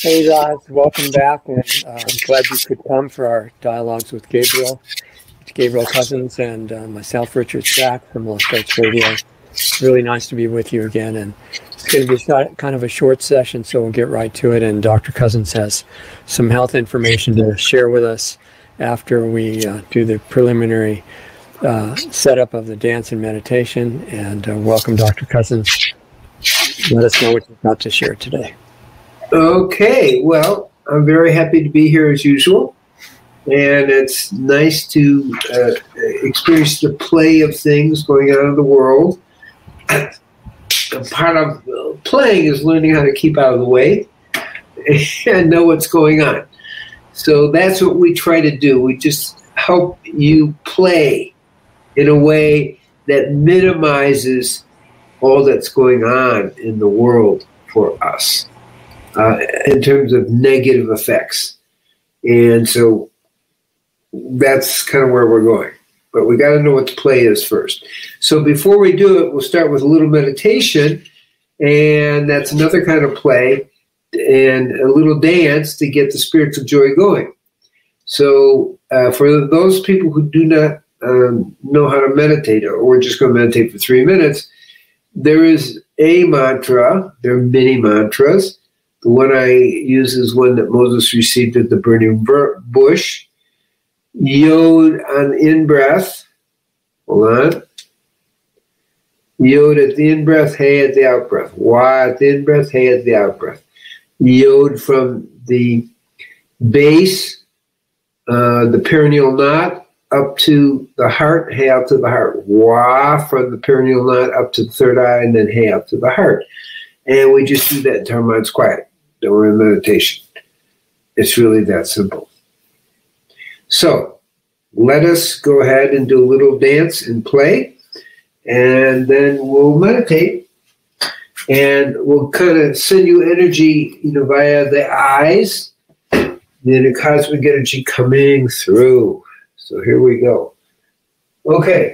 Hey guys, welcome back, and I'm glad you could come for our dialogues with Gabriel. It's Gabriel Cousins and myself, Richard Stack from Lost Arts Radio. It's really nice to be with you again, and it's going to be kind of a short session, so we'll get right to it. And Dr. Cousins has some health information to share with us after we do the preliminary setup of the dance and meditation. And welcome, Dr. Cousins. Let us know what you've got to share today. Okay, well, I'm very happy to be here as usual, and it's nice to experience the play of things going on in the world. Part of playing is learning how to keep out of the way and know what's going on. So that's what we try to do. We just help you play in a way that minimizes all that's going on in the world for us. In terms of negative effects. And so that's kind of where we're going. But we got to know what the play is first. So before we do it, we'll start with a little meditation, and that's another kind of play, and a little dance to get the spiritual joy going. So for those people who do not know how to meditate, or we're just going to meditate for 3 minutes, there is a mantra. There are many mantras. The one I use is one that Moses received at the burning bush. Yod on in-breath. Hold on. Yod at the in-breath, Hey at the out-breath. Wah at the in-breath, Hey at the out-breath. Yod from the base, the perineal knot, up to the heart, Hey out to the heart. Wah from the perineal knot up to the third eye, and then Hey out to the heart. And we just do that until our mind's quiet. Then we're in meditation. It's really that simple. So let us go ahead and do a little dance and play, and then we'll meditate, and we'll kind of send you energy, via the eyes, then a cosmic energy coming through. So here we go. Okay.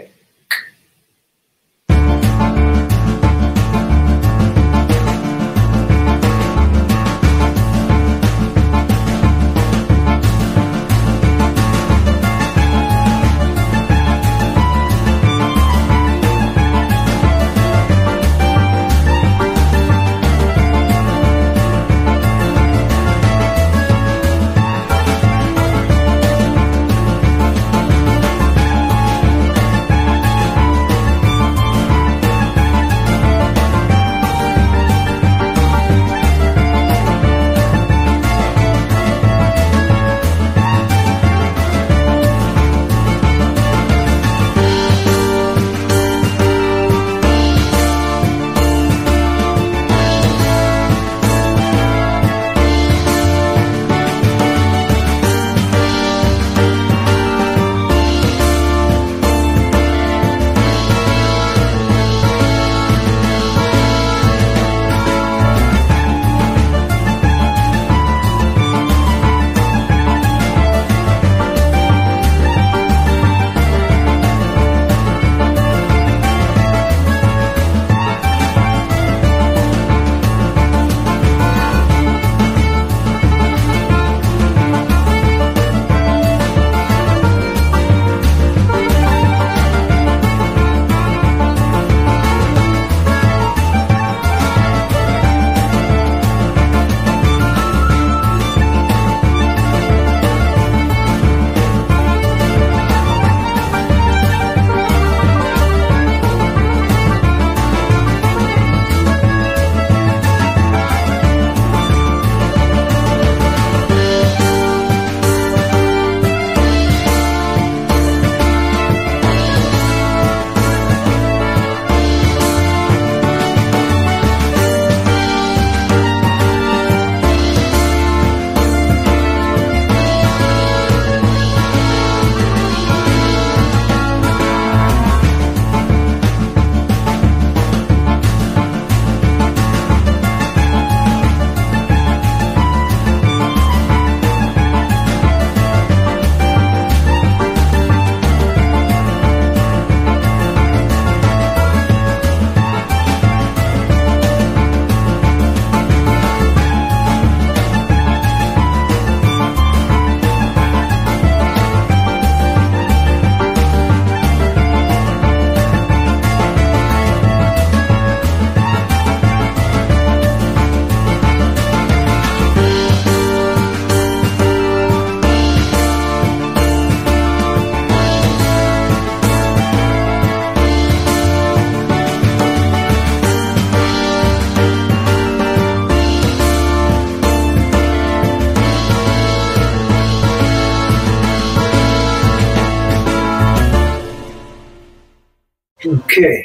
Okay.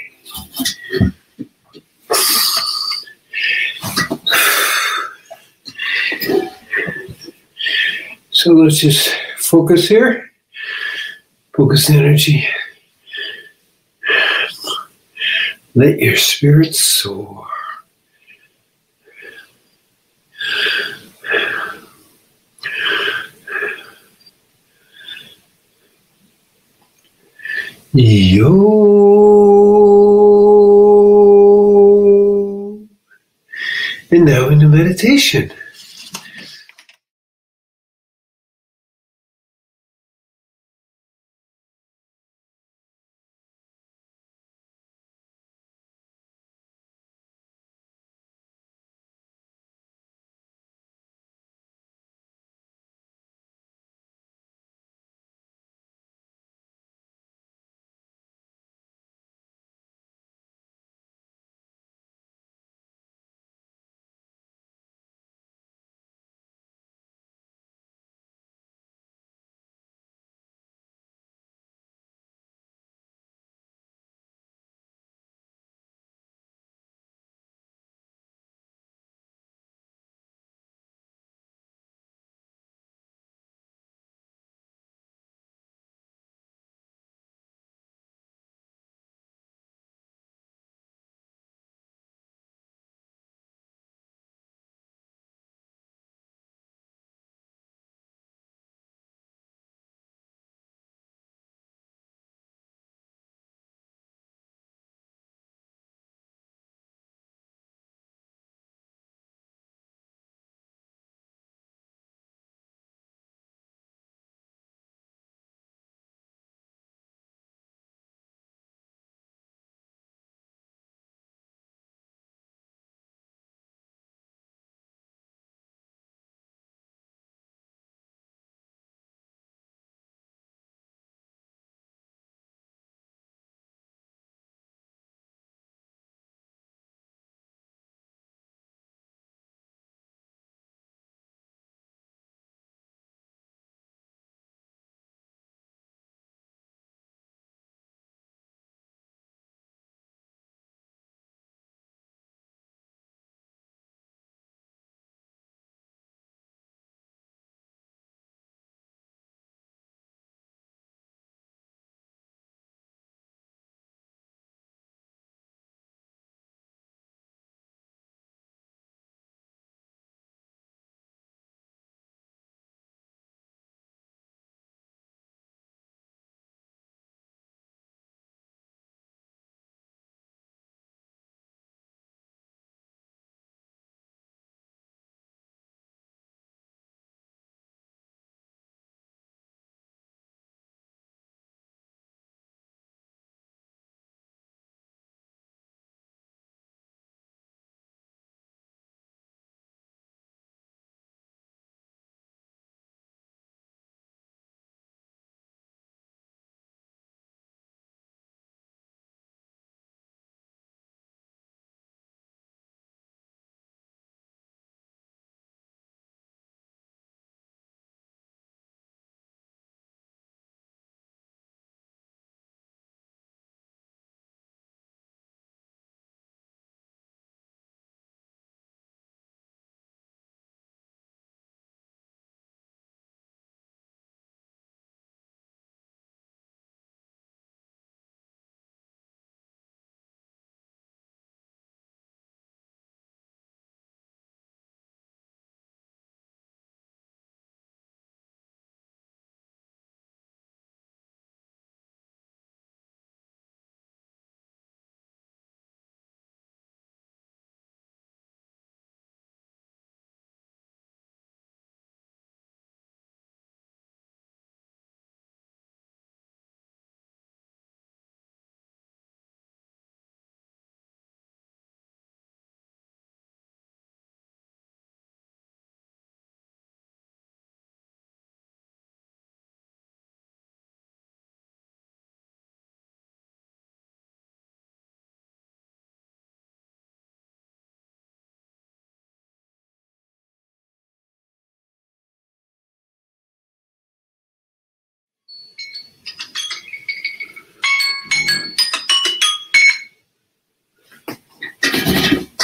So let's just focus here. Focus energy. Let your spirit soar. Yo. And now into meditation.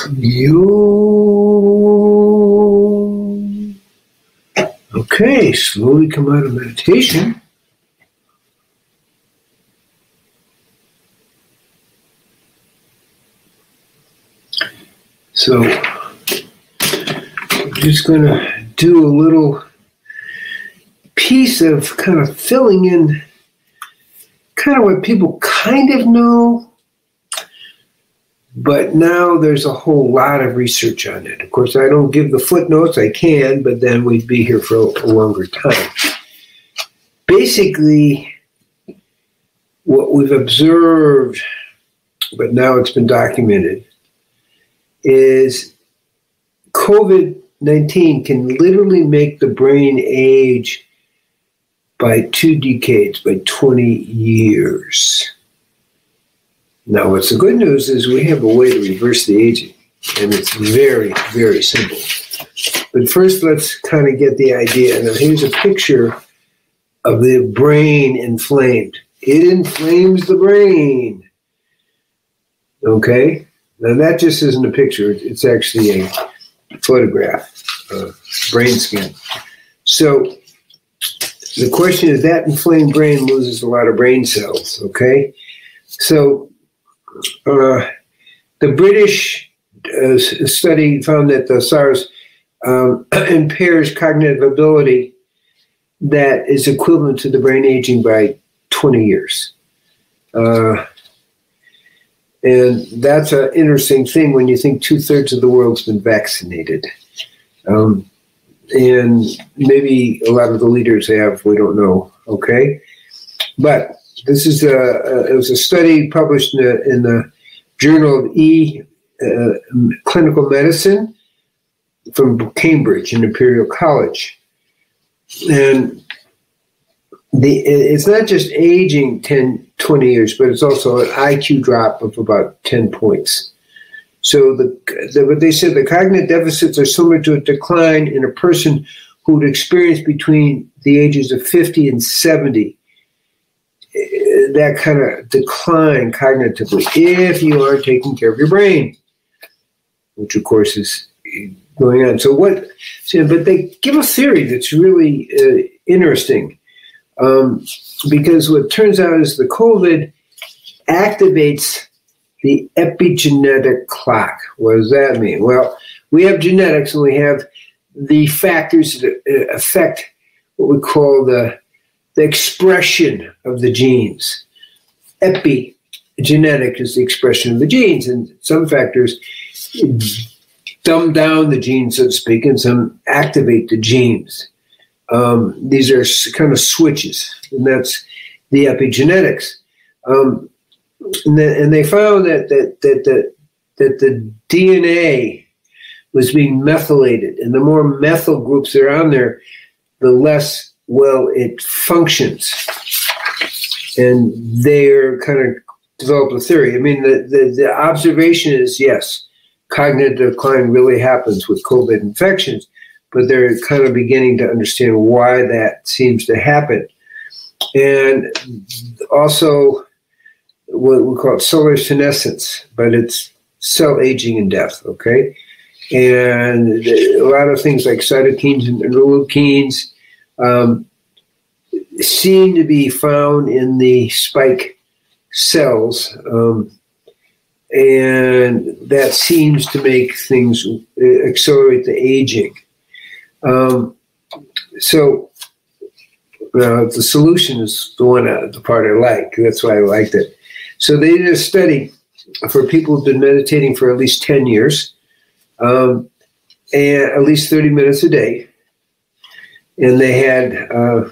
You. Okay, slowly come out of meditation. So, I'm just going to do a little piece of kind of filling in kind of what people kind of know, but now there's a whole lot of research on it. Of course, I don't give the footnotes. I can, but then we'd be here for a longer time. Basically, what we've observed, but now it's been documented, is COVID-19 can literally make the brain age by 2 decades, by 20 years. Now, what's the good news is we have a way to reverse the aging, and it's very, very simple. But first, let's kind of get the idea. Now, here's a picture of the brain inflamed. It inflames the brain. Okay? Now, that just isn't a picture. It's actually a photograph, brain scan. So, the question is, that inflamed brain loses a lot of brain cells, okay? So, the British study found that the SARS impairs cognitive ability that is equivalent to the brain aging by 20 years. And that's an interesting thing when you think 2/3 of the world's been vaccinated. And maybe a lot of the leaders have, we don't know, okay? But this is it was a study published in the Journal of Clinical Medicine from Cambridge and Imperial College. And it's not just aging 10, 20 years, but it's also an IQ drop of about 10 points. So what they said, the cognitive deficits are similar to a decline in a person who would experience between the ages of 50 and 70. That kind of decline cognitively if you aren't taking care of your brain, which of course is going on. But they give a theory that's really interesting, because what turns out is the COVID activates the epigenetic clock. What does that mean? Well, we have genetics and we have the factors that affect what we call the expression of the genes. Epigenetic is the expression of the genes, and some factors dumb down the genes, so to speak, and some activate the genes. These are kind of switches, and that's the epigenetics. And they found that the DNA was being methylated, and the more methyl groups that are on there, the less well it functions. And they're kind of developed a theory. I mean, the observation is, yes, cognitive decline really happens with COVID infections, but they're kind of beginning to understand why that seems to happen. And also what we call solar senescence, but it's cell aging and death, okay? And a lot of things like cytokines and interleukins seem to be found in the spike cells, and that seems to make things accelerate the aging. So the solution is the part I like. That's why I liked it. So they did a study for people who've been meditating for at least 10 years, and at least 30 minutes a day. And they had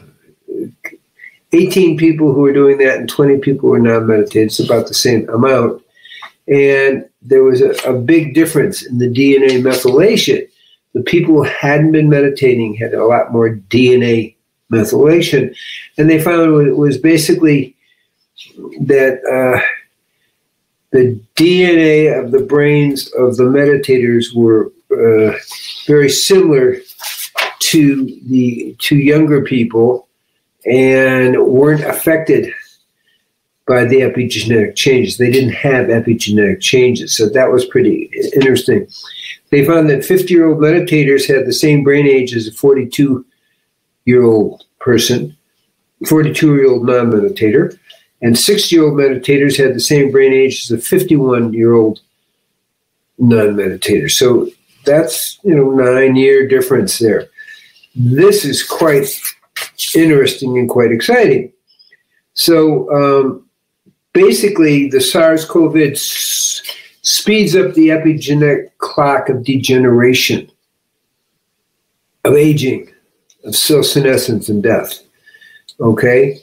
18 people who were doing that and 20 people who were non-meditating. It's about the same amount. And there was a big difference in the DNA methylation. The people who hadn't been meditating had a lot more DNA methylation. And they found it was basically that the DNA of the brains of the meditators were very similar to the younger people and weren't affected by the epigenetic changes. They didn't have epigenetic changes, so that was pretty interesting. They found that 50-year-old meditators had the same brain age as a 42-year-old person, 42-year-old non-meditator, and 60-year-old meditators had the same brain age as a 51-year-old non-meditator. So that's 9-year difference there. This is quite interesting and quite exciting. So basically, the SARS-CoV speeds up the epigenetic clock of degeneration, of aging, of cell senescence and death. Okay?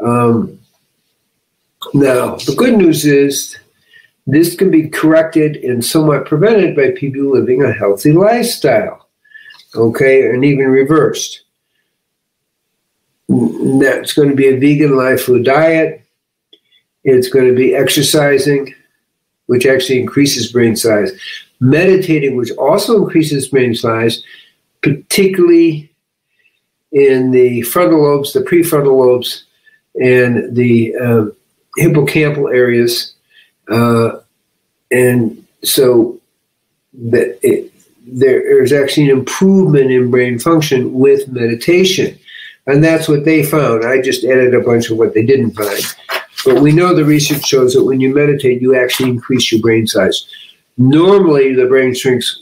Now, the good news is this can be corrected and somewhat prevented by people living a healthy lifestyle, okay, and even reversed. That's going to be a vegan live food diet. It's going to be exercising, which actually increases brain size. Meditating, which also increases brain size, particularly in the frontal lobes, the prefrontal lobes, and the hippocampal areas. And so there's actually an improvement in brain function with meditation. And that's what they found. I just added a bunch of what they didn't find. But we know the research shows that when you meditate, you actually increase your brain size. Normally, the brain shrinks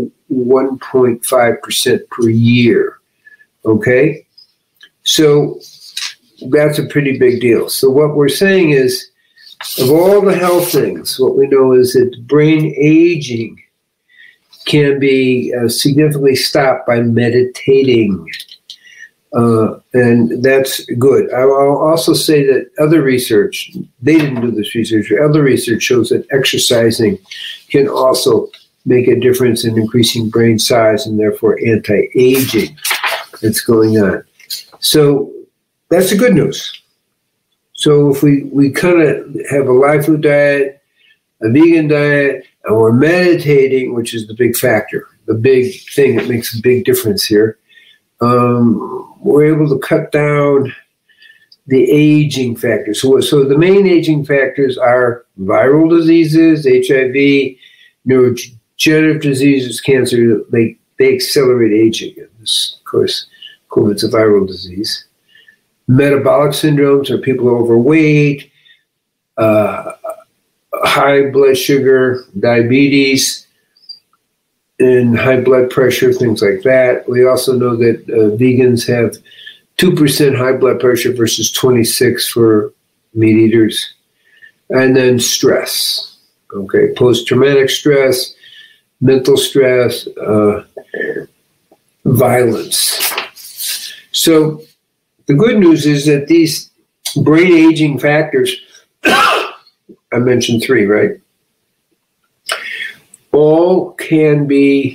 1.5% per year. Okay? So that's a pretty big deal. So what we're saying is, of all the health things, what we know is that brain aging can be significantly stopped by meditating. And that's good. I'll also say that other research, they didn't do this research, other research shows that exercising can also make a difference in increasing brain size and therefore anti-aging that's going on. So that's the good news. So if we kind of have a live food diet, a vegan diet, and we're meditating, which is the big factor, the big thing that makes a big difference here, we're able to cut down the aging factors. So the main aging factors are viral diseases, HIV, neurodegenerative diseases, cancer. They accelerate aging. And this, of course, COVID's a viral disease. Metabolic syndromes are people who are overweight, high blood sugar, diabetes, and high blood pressure, things like that. We also know that vegans have 2% high blood pressure versus 26% for meat eaters. And then stress, okay, post-traumatic stress, mental stress, violence. So the good news is that these brain aging factors, I mentioned 3, right? All can be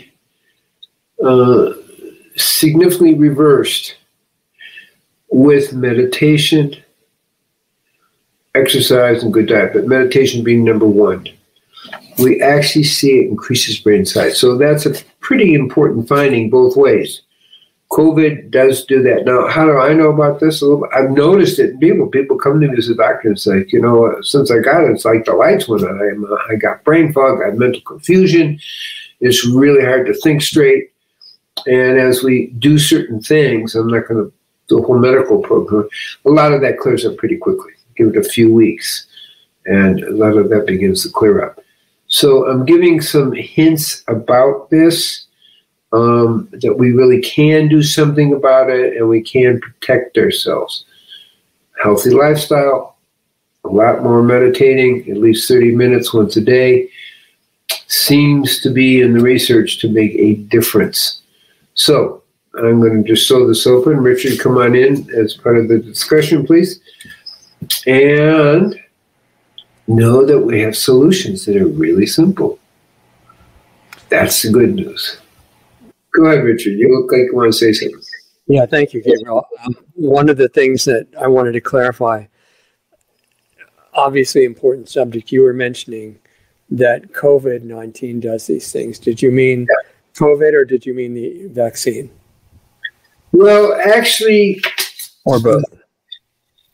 significantly reversed with meditation, exercise, and good diet, but meditation being number 1. We actually see it increases brain size. So that's a pretty important finding both ways. COVID does do that. Now, how do I know about this a little bit? I've noticed it in people. People come to me as a doctor and say, since I got it, it's like the lights went on. I got brain fog, I have mental confusion. It's really hard to think straight. And as we do certain things, I'm not going to do a whole medical program, a lot of that clears up pretty quickly. Give it a few weeks, and a lot of that begins to clear up. So I'm giving some hints about this. That we really can do something about it and we can protect ourselves. Healthy lifestyle, a lot more meditating, at least 30 minutes once a day, seems to be in the research to make a difference. So I'm going to just sew this open. Richard, come on in as part of the discussion, please. And know that we have solutions that are really simple. That's the good news. Go ahead, Richard. You look like you want to say something. Yeah, thank you, Gabriel. One of the things that I wanted to clarify, obviously important subject, you were mentioning that COVID-19 does these things. Did you mean COVID or did you mean the vaccine? Well, actually... Or both?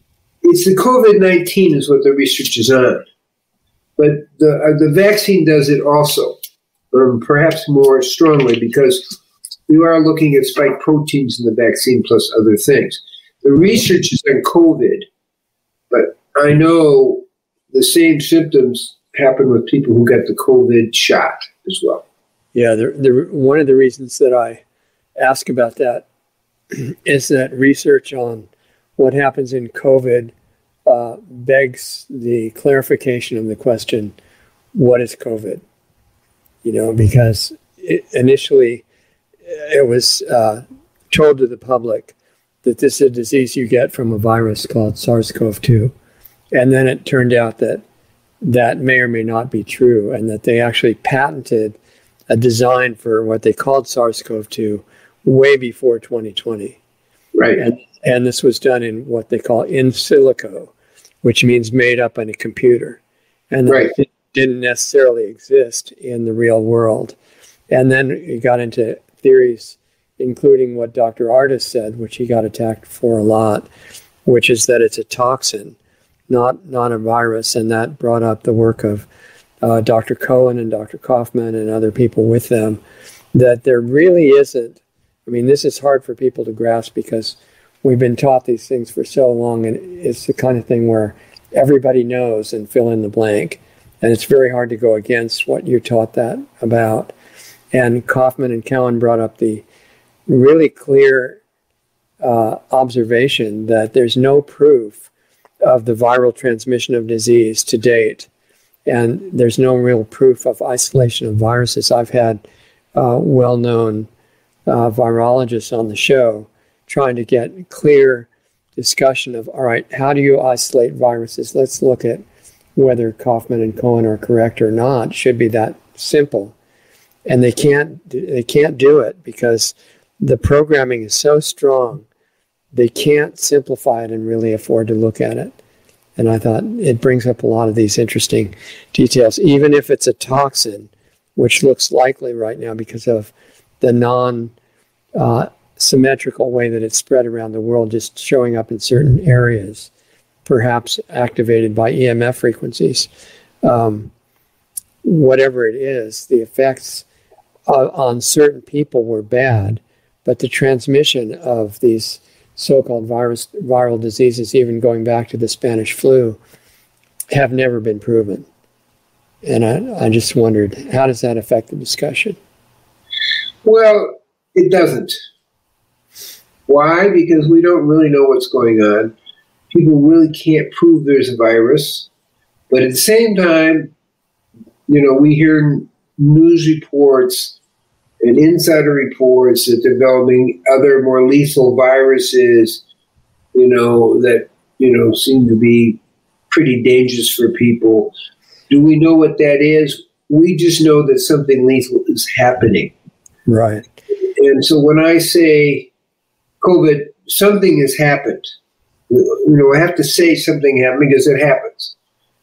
it's the COVID-19 is what the research is on. But the vaccine does it also, perhaps more strongly, because we are looking at spike proteins in the vaccine plus other things. The research is on COVID, but I know the same symptoms happen with people who got the COVID shot as well. Yeah, one of the reasons that I ask about that is that research on what happens in COVID begs the clarification of the question, what is COVID? Because initially it was told to the public that this is a disease you get from a virus called SARS-CoV-2. And then it turned out that that may or may not be true, and that they actually patented a design for what they called SARS-CoV-2 way before 2020. Right. And this was done in what they call in silico, which means made up on a computer. And right. It didn't necessarily exist in the real world. And then it got into theories, including what Dr. Ardis said, which he got attacked for a lot, which is that it's a toxin, not a virus. And that brought up the work of Dr. Cohen and Dr. Kaufman and other people with them, that there really isn't. I mean, this is hard for people to grasp because we've been taught these things for so long, and it's the kind of thing where everybody knows and fill in the blank. And it's very hard to go against what you're taught that about. And Kaufman and Cohen brought up the really clear observation that there's no proof of the viral transmission of disease to date. And there's no real proof of isolation of viruses. I've had well-known virologists on the show trying to get clear discussion of, all right, how do you isolate viruses? Let's look at whether Kaufman and Cohen are correct or not. It should be that simple. And they can't do it because the programming is so strong, they can't simplify it and really afford to look at it. And I thought it brings up a lot of these interesting details, even if it's a toxin, which looks likely right now because of the non-symmetrical way that it's spread around the world, just showing up in certain areas, perhaps activated by EMF frequencies. Whatever it is, the effects on certain people were bad, but the transmission of these so-called viral diseases, even going back to the Spanish flu, have never been proven. And I just wondered, how does that affect the discussion? Well, it doesn't. Why? Because we don't really know what's going on. People really can't prove there's a virus. But at the same time, we hear news reports and insider reports that they're developing other more lethal viruses, that, seem to be pretty dangerous for people. Do we know what that is? We just know that something lethal is happening. Right. And so when I say COVID, something has happened. I have to say something happened because it happens.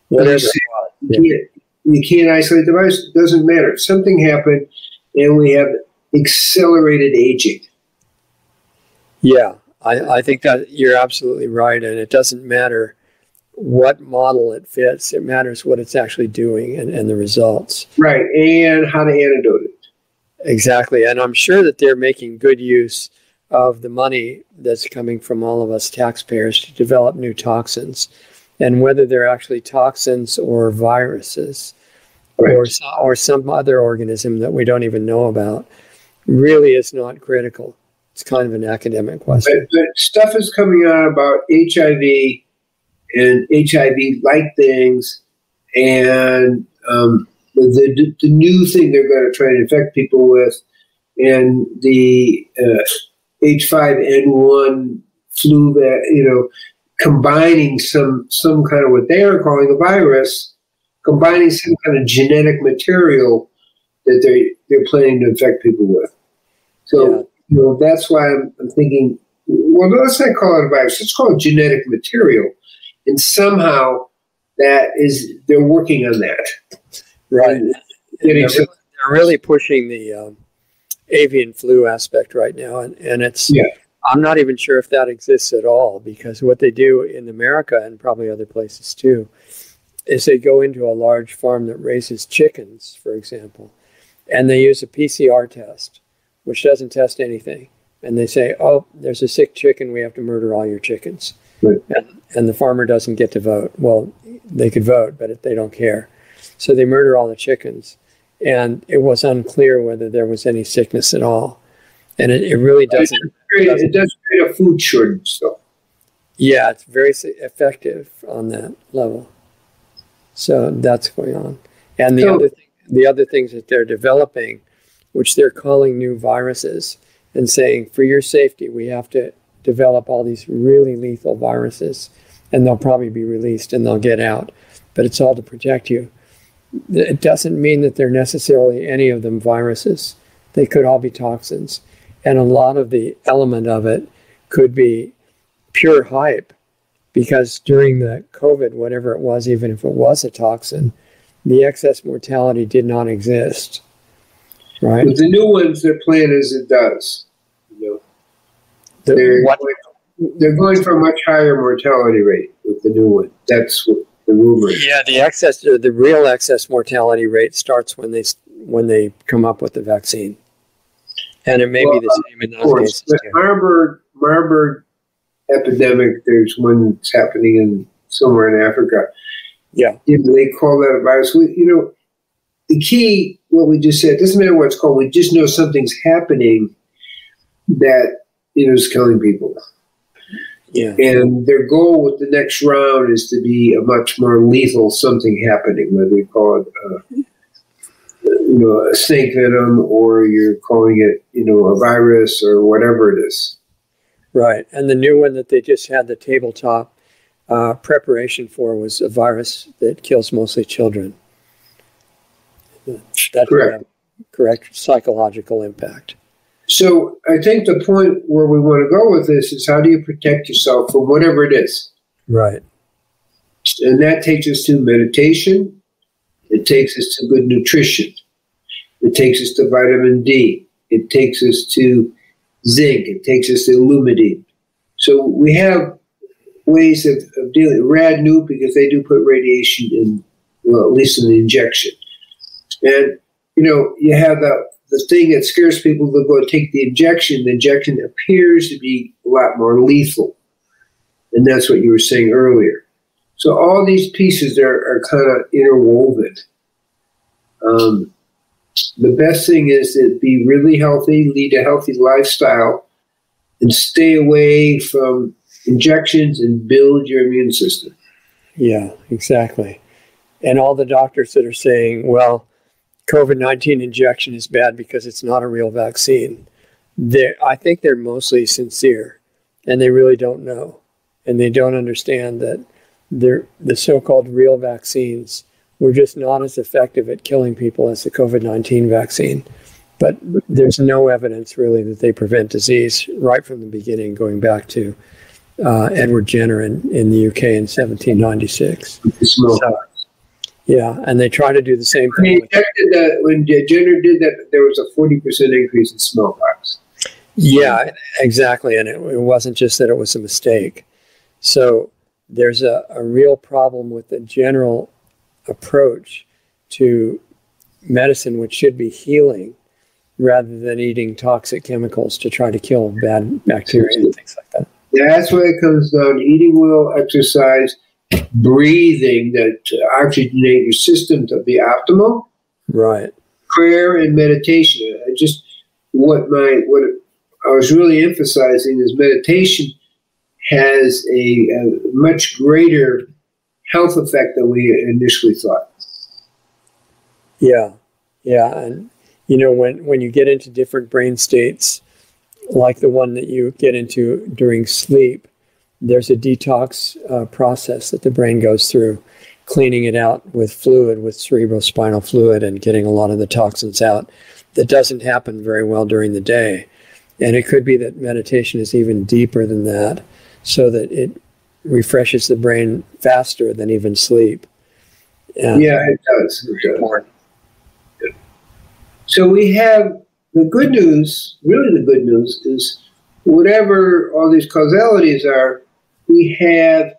You can't isolate the virus. It doesn't matter. Something happened, and we have accelerated aging. Yeah, I think that you're absolutely right, and it doesn't matter what model it fits. It matters what it's actually doing and the results. Right, and how to antidote it. Exactly, and I'm sure that they're making good use of the money that's coming from all of us taxpayers to develop new toxins, and whether they're actually toxins or viruses, right, or some other organism that we don't even know about, really is not critical. It's kind of an academic question. But stuff is coming out about HIV and HIV-like things, and the new thing they're going to try to infect people with, and the H5N1 flu, that combining some kind of what they are calling a virus, combining some kind of genetic material that they're planning to infect people with. So that's why I'm thinking, well, let's not call it a virus. Let's call it genetic material, and somehow they're working on that. Right. They're really pushing the avian flu aspect right now, and it's I'm not even sure if that exists at all, because what they do in America and probably other places too is they go into a large farm that raises chickens, for example, and they use a PCR test, which doesn't test anything. And they say, oh, there's a sick chicken, we have to murder all your chickens. Right. And the farmer doesn't get to vote. Well, they could vote, but they don't care. So they murder all the chickens. And it was unclear whether there was any sickness at all. And it really doesn't. It does create a food shortage, though. Yeah, it's very effective on that level. So that's going on. And the other things that they're developing, which they're calling new viruses, and saying, for your safety, we have to develop all these really lethal viruses, and they'll probably be released and they'll get out. But it's all to protect you. It doesn't mean that they're necessarily any of them viruses. They could all be toxins. And a lot of the element of it could be pure hype, because during the COVID, whatever it was, even if it was a toxin, the excess mortality did not exist. Right? With the new ones, their plan is it does. You know, they're going for a much higher mortality rate with the new one. That's what the rumor is. Yeah, the real excess mortality rate starts when they come up with the vaccine, and it may be the same in those cases. The Marburg epidemic. There's one that's happening in somewhere in Africa. Yeah, they call that a virus. The key, what we just said, doesn't matter what it's called. We just know something's happening that is killing people. Yeah. And their goal with the next round is to be a much more lethal something happening, whether you call it, a snake venom, or you're calling it, a virus, or whatever it is. Right. And the new one that they just had the tabletop preparation for was a virus that kills mostly children. That's correct psychological impact. So I think the point where we want to go with this is, how do you protect yourself from whatever it is? Right. And that takes us to meditation. It takes us to good nutrition. It takes us to vitamin D. It takes us to zinc. It takes us to illuminate. So we have ways of dealing. Rad-Nuc, because they do put radiation in, well, at least in the injection. And, you have the thing that scares people to go take the injection. The injection appears to be a lot more lethal. And that's what you were saying earlier. So all these pieces are kind of interwoven. The best thing is to be really healthy, lead a healthy lifestyle, and stay away from injections and build your immune system. Yeah, exactly. And all the doctors that are saying, well, COVID-19 injection is bad because it's not a real vaccine, I think they're mostly sincere, and they really don't know. And they don't understand that the so-called real vaccines were just not as effective at killing people as the COVID-19 vaccine. But there's no evidence really that they prevent disease right from the beginning, going back to Edward Jenner in the UK in 1796. Yeah, and they try to do the same thing. When Jenner did that, there was a 40% increase in smallpox. Yeah, exactly. And it wasn't just that it was a mistake. So there's a real problem with the general approach to medicine, which should be healing, rather than eating toxic chemicals to try to kill bad bacteria and things like that. That's why it comes down: eating well, exercise, breathing that oxygenate your system to be optimal. Right. Prayer and meditation. What I was really emphasizing is meditation has a much greater health effect than we initially thought. Yeah. And when you get into different brain states, like the one that you get into during sleep, there's a detox process that the brain goes through, cleaning it out with fluid, with cerebrospinal fluid, and getting a lot of the toxins out. That doesn't happen very well during the day. And it could be that meditation is even deeper than that, so that it refreshes the brain faster than even sleep. Yeah, it does. So we have the good news. Really, the good news is whatever all these causalities are, we have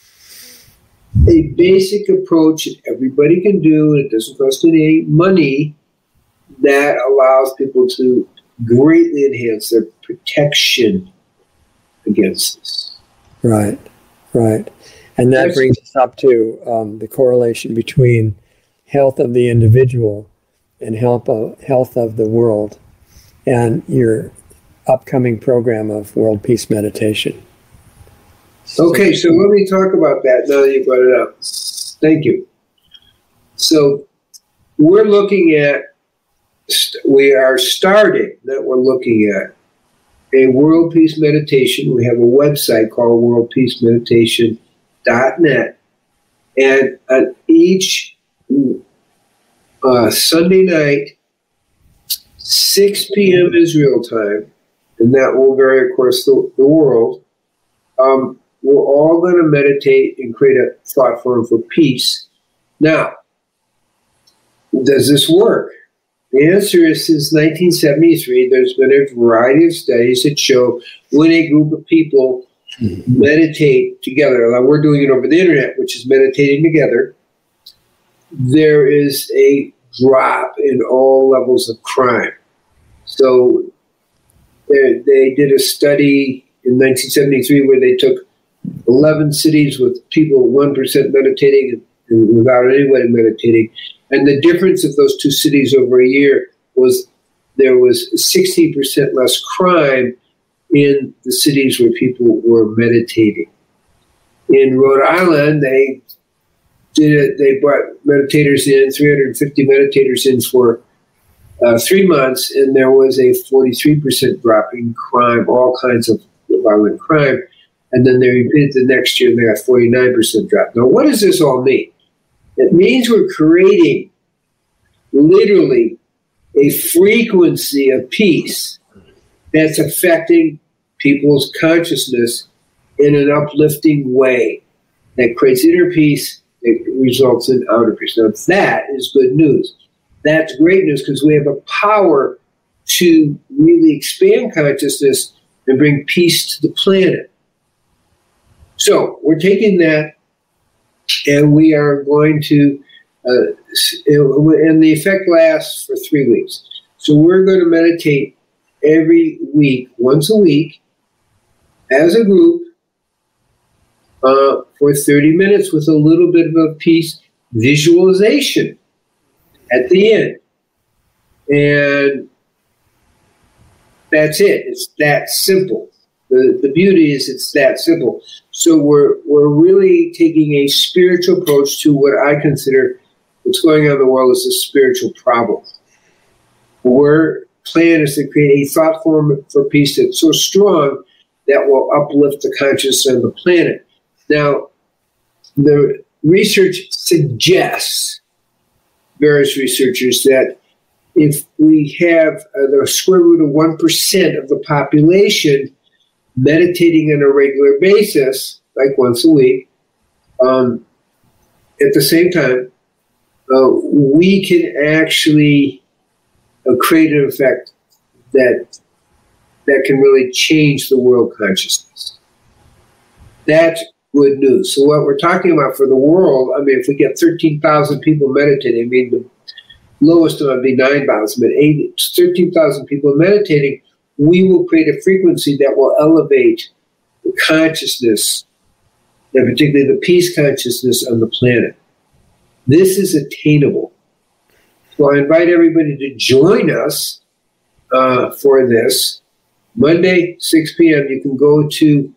a basic approach that everybody can do, and it doesn't cost any money, that allows people to greatly enhance their protection against this. Right, right. And that brings us up to the correlation between health of the individual and health of the world, and your upcoming program of World Peace Meditation. Okay, so let me talk about that now that you brought it up. Thank you. So we're looking at, we are starting, that we're looking at a World Peace Meditation. We have a website called worldpeacemeditation.net. And on each Sunday night, 6 p.m. Israel time, and that will vary, of course, the world, we're all going to meditate and create a thought form for peace. Now, does this work? The answer is, since 1973, there's been a variety of studies that show when a group of people meditate together, now we're doing it over the internet, which is meditating together, there is a drop in all levels of crime. So they did a study in 1973 where they took 11 cities with people 1% meditating and without anybody meditating. And the difference of those two cities over a year was there was 16% less crime in the cities where people were meditating. In Rhode Island, they did it. They brought meditators in, 350 meditators in for 3 months, and there was a 43% drop in crime, all kinds of violent crime. And then they repeated the next year, and they got 49% drop. Now, what does this all mean? It means we're creating literally a frequency of peace that's affecting people's consciousness in an uplifting way that creates inner peace, that results in outer peace. Now, that is good news. That's great news, because we have a power to really expand consciousness and bring peace to the planet. So we're taking that, and we are going to, and the effect lasts for 3 weeks. So we're going to meditate every week, once a week, as a group, for 30 minutes with a little bit of a peace visualization at the end. And that's it. It's that simple. The beauty is it's that simple. So we're really taking a spiritual approach to what I consider what's going on in the world is a spiritual problem. Our plan is to create a thought form for peace that's so strong that will uplift the consciousness of the planet. Now, the research suggests, various researchers, that if we have the square root of 1% of the population meditating on a regular basis, like once a week, at the same time, we can actually create an effect that can really change the world consciousness. That's good news. So what we're talking about for the world, I mean, if we get 13,000 people meditating, I mean, the lowest one would be 9,000, but 13,000 people meditating, we will create a frequency that will elevate the consciousness, and particularly the peace consciousness on the planet. This is attainable. So I invite everybody to join us for this. Monday, 6 p.m., you can go to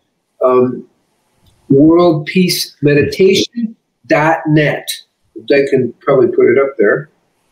worldpeacemeditation.net. I can probably put it up there.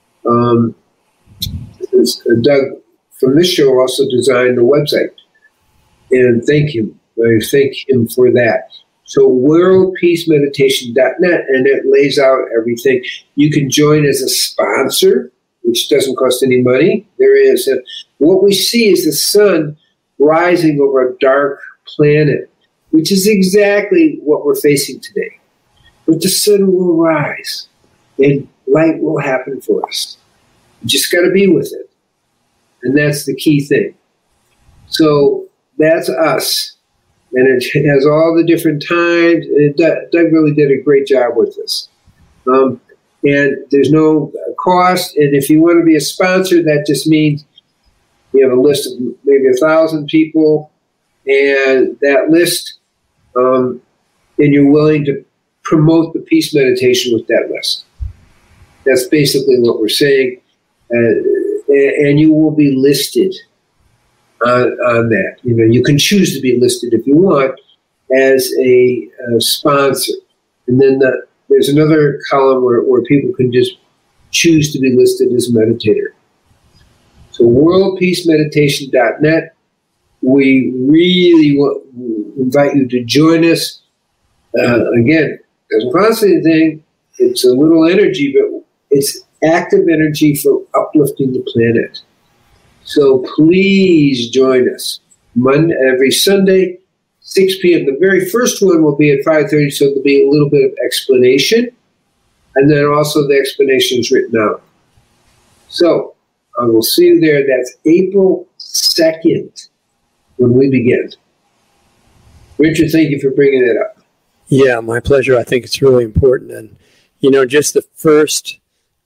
Doug from this show also designed the website. And thank him. I thank him for that. So worldpeacemeditation.net, and it lays out everything. You can join as a sponsor, which doesn't cost any money. There is what we see is the sun rising over a dark planet, which is exactly what we're facing today. But the sun will rise, and light will happen for us. You just got to be with it. And that's the key thing. So that's us. And it has all the different times. Doug really did a great job with this. And there's no cost. And if you want to be a sponsor, that just means you have a list of maybe 1,000 people, and that list, and you're willing to promote the peace meditation with that list. That's basically what we're saying. And you will be listed on that. You can choose to be listed if you want as a sponsor. And then there's another column where people can just choose to be listed as a meditator. So worldpeacemeditation.net. We really invite you to join us. Again, doesn't cost anything. It's a little energy, but it's active energy for uplifting the planet. So please join us every Sunday, 6 p.m. The very first one will be at 5:30, so there'll be a little bit of explanation, and then also the explanation is written out. So I will see you there. That's April 2nd when we begin. Richard, thank you for bringing that up. Yeah, my pleasure. I think it's really important. And, just the first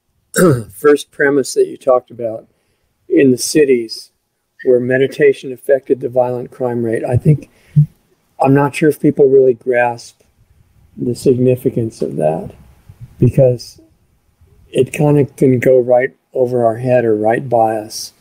premise that you talked about in the cities where meditation affected the violent crime rate, I'm not sure if people really grasp the significance of that, because it kind of can go right over our head or right by us.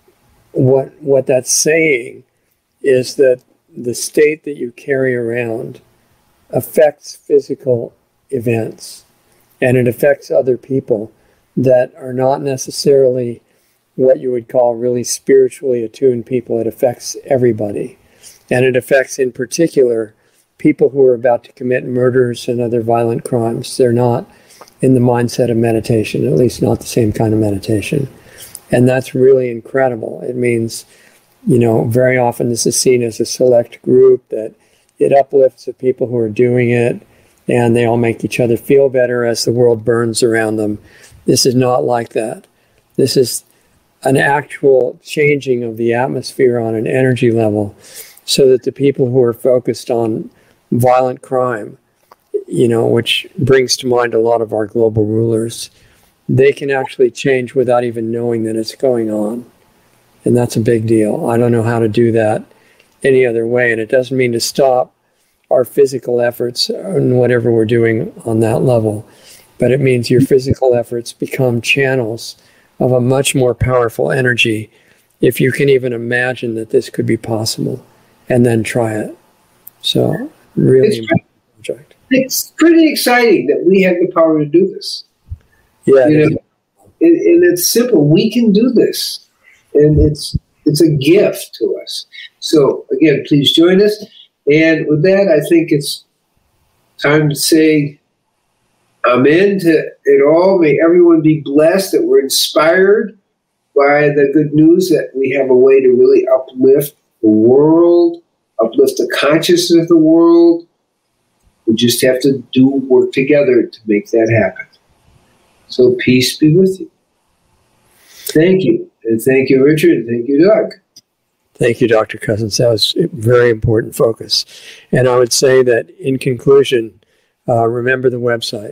What that's saying is that the state that you carry around affects physical events, and it affects other people that are not necessarily what you would call really spiritually attuned people. It affects everybody. And it affects, in particular, people who are about to commit murders and other violent crimes. They're not in the mindset of meditation, at least not the same kind of meditation. And that's really incredible. It means, very often this is seen as a select group, that it uplifts the people who are doing it, and they all make each other feel better as the world burns around them. This is not like that. This is an actual changing of the atmosphere on an energy level, so that the people who are focused on violent crime, which brings to mind a lot of our global rulers, they can actually change without even knowing that it's going on. And that's a big deal. I don't know how to do that any other way. And it doesn't mean to stop our physical efforts and whatever we're doing on that level. But it means your physical efforts become channels of a much more powerful energy, if you can even imagine that this could be possible, and then try it. So, really important project. It's pretty exciting that we have the power to do this. Yeah. And it's simple. We can do this. And it's a gift to us. So, again, please join us. And with that, I think it's time to say amen to it all. May everyone be blessed, that we're inspired by the good news that we have a way to really uplift the world, uplift the consciousness of the world. We just have to work together to make that happen. So peace be with you. Thank you. And thank you, Richard. And thank you, Doug. Thank you, Dr. Cousins. That was a very important focus. And I would say that in conclusion, remember the website,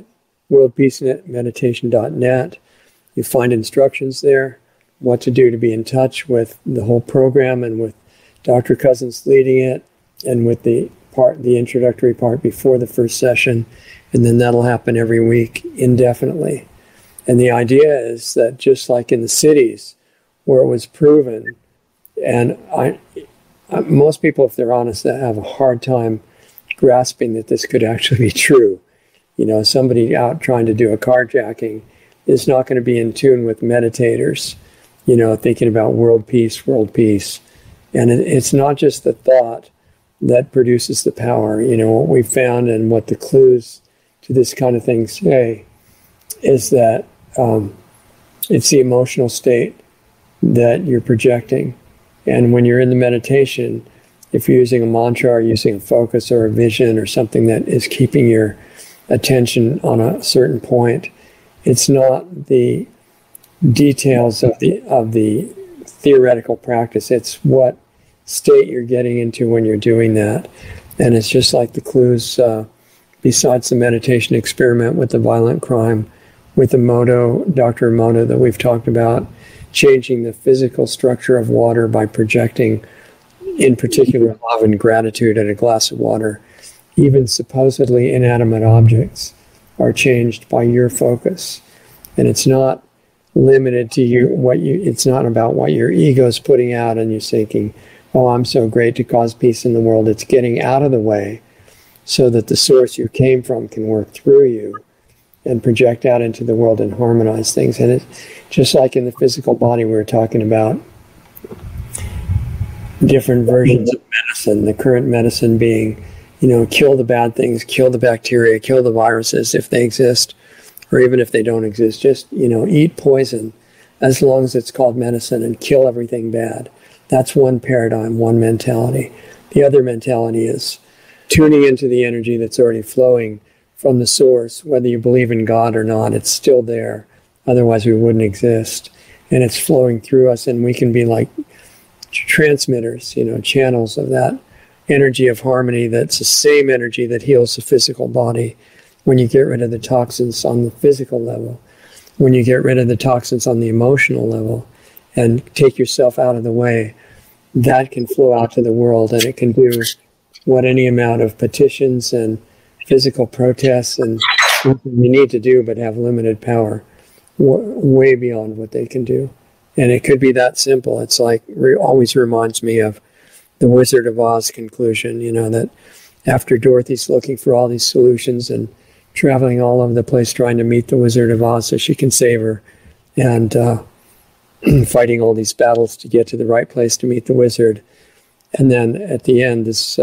worldpeacemeditation.net. You find instructions there, what to do to be in touch with the whole program and with Dr. Cousins leading it, and with the introductory part before the first session. And then that'll happen every week indefinitely. And the idea is that just like in the cities where it was proven, and most people, if they're honest, that have a hard time grasping that this could actually be true. Somebody out trying to do a carjacking is not going to be in tune with meditators, thinking about world peace. And it's not just the thought that produces the power. What we've found and what the clues to this kind of thing say is that it's the emotional state that you're projecting. And when you're in the meditation, if you're using a mantra or using a focus or a vision or something that is keeping your attention on a certain point, it's not the details of the theoretical practice. It's what state you're getting into when you're doing that. And it's just like the clues, besides the meditation experiment with the violent crime, with the Dr. Emoto that we've talked about, changing the physical structure of water by projecting, in particular, love and gratitude at a glass of water. Even supposedly inanimate objects are changed by your focus. And it's not limited to it's not about what your ego's putting out and you're thinking, oh, I'm so great to cause peace in the world. It's getting out of the way so that the source you came from can work through you and project out into the world and harmonize things. And it's just like in the physical body, we were talking about different versions of medicine, the current medicine being, kill the bad things, kill the bacteria, kill the viruses if they exist, or even if they don't exist. Just, eat poison as long as it's called medicine and kill everything bad. That's one paradigm, one mentality. The other mentality is tuning into the energy that's already flowing from the source. Whether you believe in God or not, it's still there. Otherwise, we wouldn't exist. And it's flowing through us, and we can be like transmitters, channels of that energy of harmony. That's the same energy that heals the physical body. When you get rid of the toxins on the physical level, when you get rid of the toxins on the emotional level and take yourself out of the way, that can flow out to the world, and it can do what any amount of petitions and physical protests and what we need to do, but have limited power, way beyond what they can do. And it could be that simple. It's like, always reminds me of the Wizard of Oz conclusion, that after Dorothy's looking for all these solutions and traveling all over the place trying to meet the Wizard of Oz so she can save her, and fighting all these battles to get to the right place to meet the wizard. And then at the end, this,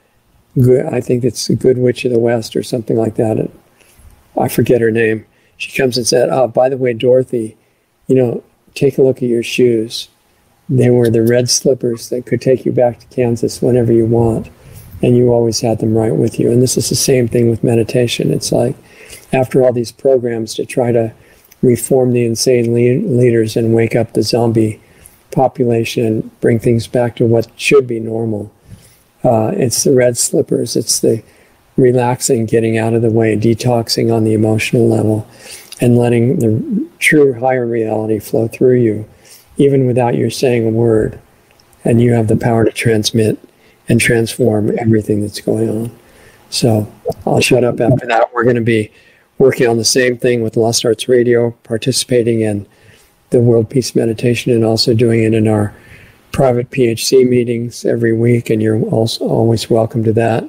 I think it's the Good Witch of the West or something like that. I forget her name. She comes and said, oh, by the way, Dorothy, take a look at your shoes. They were the red slippers that could take you back to Kansas whenever you want. And you always had them right with you. And this is the same thing with meditation. It's like, after all these programs to try to reform the insane leaders and wake up the zombie population and bring things back to what should be normal, it's the red slippers. It's the relaxing, getting out of the way, detoxing on the emotional level, and letting the true higher reality flow through you, even without you saying a word. And you have the power to transmit and transform everything that's going on. So I'll shut up after that. We're going to be working on the same thing with Lost Arts Radio, participating in the World Peace Meditation, and also doing it in our private PHC meetings every week. And you're also always welcome to that.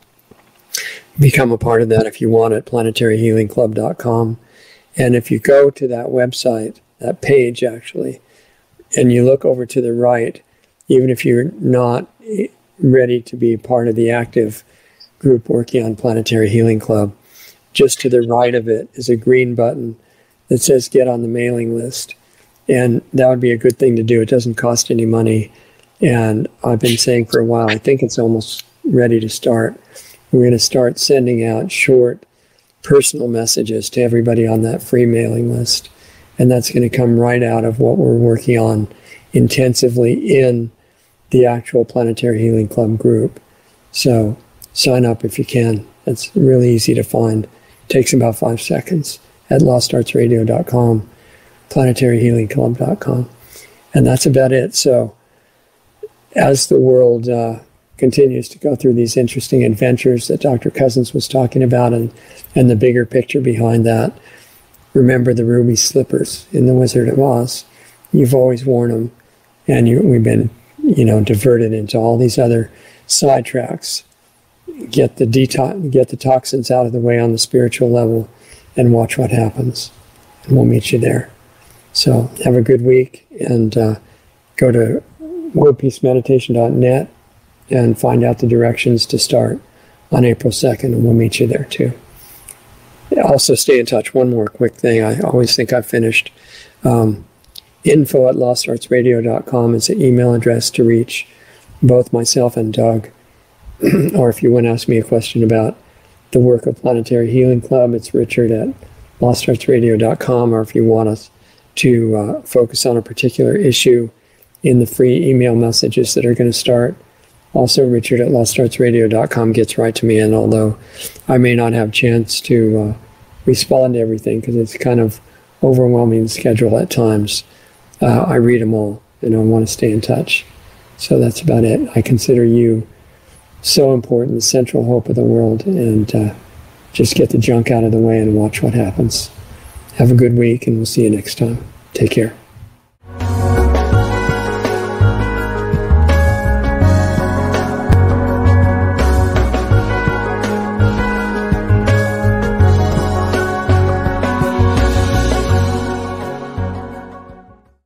Become a part of that if you want at planetaryhealingclub.com. And if you go to that website, that page actually, and you look over to the right, even if you're not ready to be part of the active group working on Planetary Healing Club, just to the right of it is a green button that says get on the mailing list. And that would be a good thing to do. It doesn't cost any money. And I've been saying for a while, I think it's almost ready to start. We're going to start sending out short personal messages to everybody on that free mailing list. And that's going to come right out of what we're working on intensively in the actual Planetary Healing Club group. So sign up if you can. It's really easy to find. Takes about 5 seconds at lostartsradio.com, planetaryhealingclub.com. And that's about it. So as the world continues to go through these interesting adventures that Dr. Cousins was talking about, and the bigger picture behind that, remember the ruby slippers in The Wizard of Oz. You've always worn them, and we've been, diverted into all these other sidetracks. Get the toxins out of the way on the spiritual level, and watch what happens. And we'll meet you there. So have a good week, and go to worldpeacemeditation.net and find out the directions to start on April 2nd, and we'll meet you there too. Also stay in touch. One more quick thing. I always think I've finished. info@lostartsradio.com is the email address to reach both myself and Doug. Or if you want to ask me a question about the work of Planetary Healing Club, it's richard@lostartsradio.com. Or if you want us to focus on a particular issue in the free email messages that are going to start. Also, Richard at lostartsradio.com gets right to me, and although I may not have a chance to respond to everything because it's kind of overwhelming schedule at times, I read them all, and I want to stay in touch. So that's about it. I consider you so important, the central hope of the world, and just get the junk out of the way and watch what happens. Have a good week, and we'll see you next time. Take care.